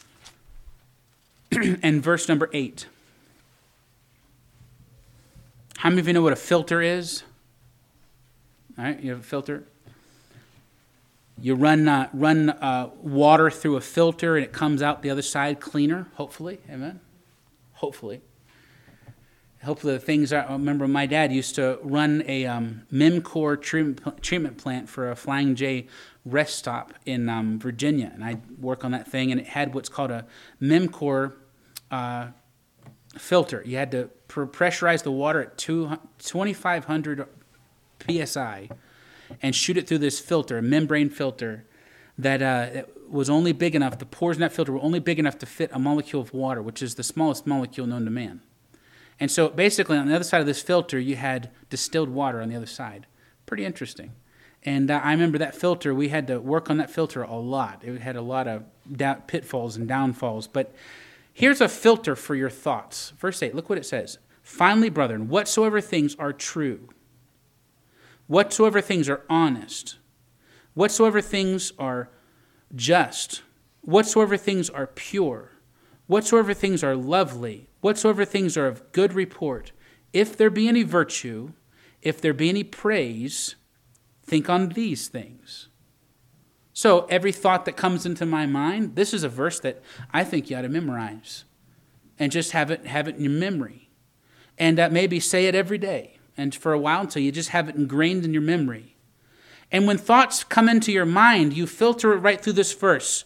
and verse number eight. How many of you know what a filter is? All right, you have a filter. You run uh, run uh, water through a filter and it comes out the other side cleaner, hopefully. Amen? Hopefully. Hopefully the things are, I remember my dad used to run a um, Memcor treatment, treatment plant for a Flying J rest stop in um, Virginia. And I'd work on that thing, and it had what's called a Memcor uh, filter. You had to pr- pressurize the water at twenty-five hundred P S I and shoot it through this filter, a membrane filter that uh, was only big enough, the pores in that filter were only big enough to fit a molecule of water, which is the smallest molecule known to man. And so basically on the other side of this filter, you had distilled water on the other side. Pretty interesting. And uh, I remember that filter, we had to work on that filter a lot. It had a lot of da- pitfalls and downfalls. But here's a filter for your thoughts. Verse eight, look what it says. Finally, brethren, whatsoever things are true, whatsoever things are honest, whatsoever things are just, whatsoever things are pure, whatsoever things are lovely, whatsoever things are of good report, if there be any virtue, if there be any praise, think on these things. So every thought that comes into my mind, this is a verse that I think you ought to memorize and just have it have it in your memory. And uh, maybe say it every day and for a while until you just have it ingrained in your memory. And when thoughts come into your mind, you filter it right through this verse.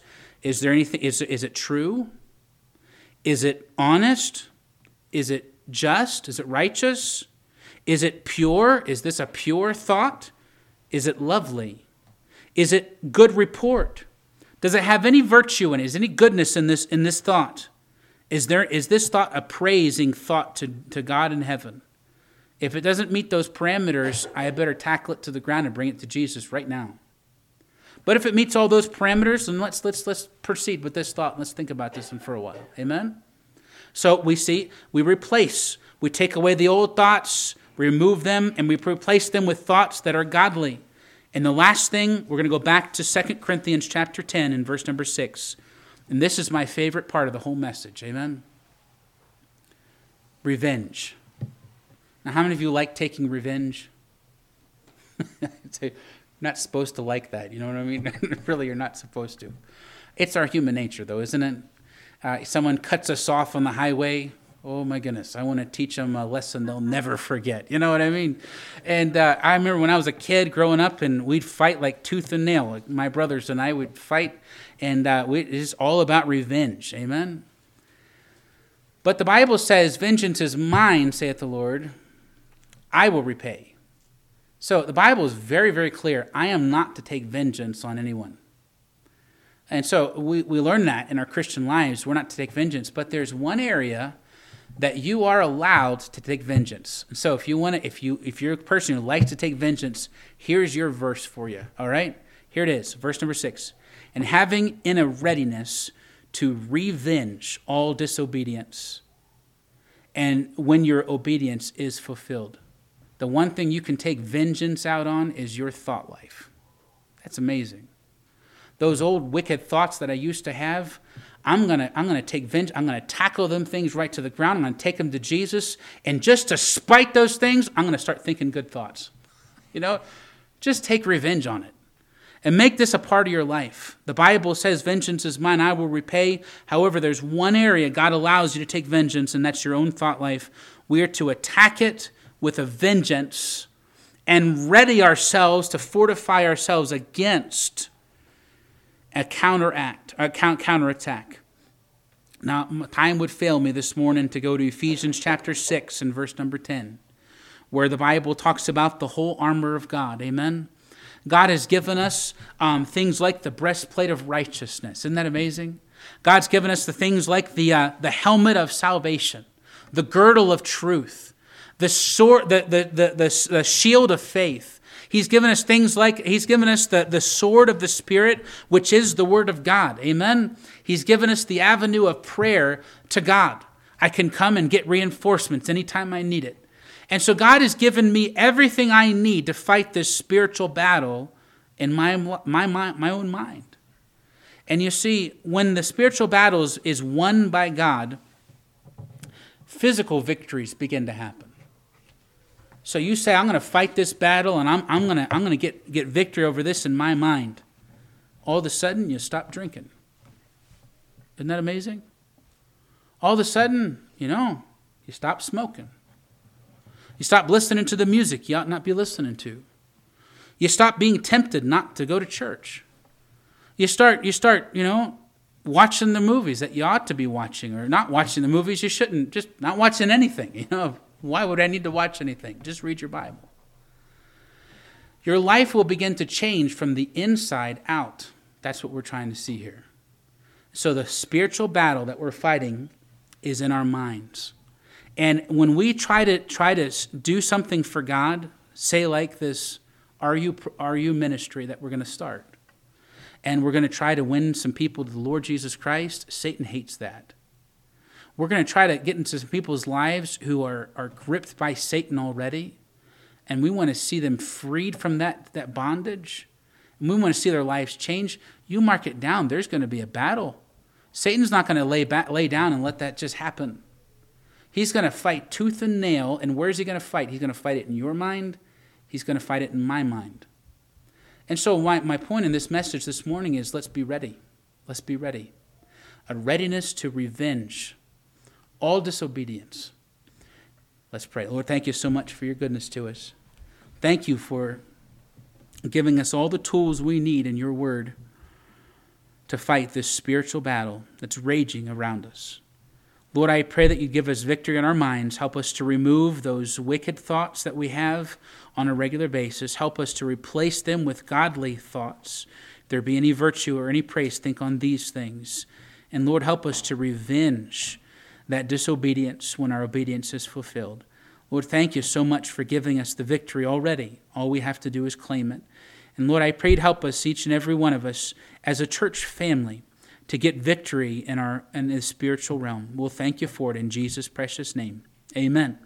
Is there anything, is, is it true? Is it honest? Is it just? Is it righteous? Is it pure? Is this a pure thought? Is it lovely? Is it good report? Does it have any virtue in it? Is there any goodness in this, in this thought? Is there, is this thought a praising thought to, to God in heaven? If it doesn't meet those parameters, I better tackle it to the ground and bring it to Jesus right now. But if it meets all those parameters, then let's let's let's proceed with this thought. Let's think about this one for a while. Amen? So we see, we replace, we take away the old thoughts, remove them, and we replace them with thoughts that are godly. And the last thing, we're going to go back to Second Corinthians chapter ten and verse number six. And this is my favorite part of the whole message. Amen? Revenge. Now, how many of you like taking revenge? You're not supposed to like that. You know what I mean? Really, you're not supposed to. It's our human nature, though, isn't it? Uh, someone cuts us off on the highway. Oh, my goodness. I want to teach them a lesson they'll never forget. You know what I mean? And uh, I remember when I was a kid growing up, and we'd fight like tooth and nail. Like my brothers and I would fight, and uh, we, it's all about revenge. Amen? But the Bible says, vengeance is mine, saith the Lord. I will repay. So the Bible is very, very clear. I am not to take vengeance on anyone. And so we, we learn that in our Christian lives. We're not to take vengeance. But there's one area that you are allowed to take vengeance. So if you want to, if you if you're a person who likes to take vengeance, here's your verse for you. All right? Here it is, verse number six. And having in a readiness to revenge all disobedience, and when your obedience is fulfilled. The one thing you can take vengeance out on is your thought life. That's amazing. Those old wicked thoughts that I used to have, I'm going to I'm going to take vengeance. I'm going to tackle them things right to the ground. I'm going to take them to Jesus. And just to spite those things, I'm going to start thinking good thoughts. You know, just take revenge on it. And make this a part of your life. The Bible says, vengeance is mine, I will repay. However, there's one area God allows you to take vengeance, and that's your own thought life. We are to attack it with a vengeance and ready ourselves to fortify ourselves against a counteract, a counterattack. Now, time would fail me this morning to go to Ephesians chapter six and verse number ten, where the Bible talks about the whole armor of God. Amen? God has given us um, things like the breastplate of righteousness. Isn't that amazing? God's given us the things like the uh, the helmet of salvation, the girdle of truth, the sword, the the the, the, the shield of faith. He's given us things like, he's given us the, the sword of the Spirit, which is the Word of God. Amen? He's given us the avenue of prayer to God. I can come and get reinforcements anytime I need it. And so God has given me everything I need to fight this spiritual battle in my, my, my, my own mind. And you see, when the spiritual battle is, is won by God, physical victories begin to happen. So you say, I'm going to fight this battle, and I'm, I'm going to I'm going to get, get victory over this in my mind. All of a sudden, you stop drinking. Isn't that amazing? All of a sudden, you know, you stop smoking. You stop listening to the music you ought not be listening to. You stop being tempted not to go to church. You start, you start, you know, watching the movies that you ought to be watching, or not watching the movies you shouldn't, just not watching anything, you know. Why would I need to watch anything? Just read your Bible. Your life will begin to change from the inside out. That's what we're trying to see here. So the spiritual battle that we're fighting is in our minds. And when we try to try to do something for God, say like this, are you are you ministry that we're going to start, and we're going to try to win some people to the Lord Jesus Christ, Satan hates that. We're going to try to get into some people's lives who are, are gripped by Satan already, and we want to see them freed from that, that bondage, and we want to see their lives change. You mark it down, there's going to be a battle. Satan's not going to lay back, lay down and let that just happen. He's going to fight tooth and nail, and where's he going to fight? He's going to fight it in your mind. He's going to fight it in my mind. And so my, my point in this message this morning is, let's be ready. Let's be ready. A readiness to revenge all disobedience. Let's pray. Lord, thank you so much for your goodness to us. Thank you for giving us all the tools we need in your word to fight this spiritual battle that's raging around us. Lord, I pray that you give us victory in our minds. Help us to remove those wicked thoughts that we have on a regular basis. Help us to replace them with godly thoughts. If there be any virtue or any praise, think on these things. And Lord, help us to revenge that disobedience when our obedience is fulfilled. Lord, thank you so much for giving us the victory already. All we have to do is claim it. And Lord, I pray to help us, each and every one of us, as a church family, to get victory in our in the spiritual realm. We'll thank you for it in Jesus' precious name. Amen.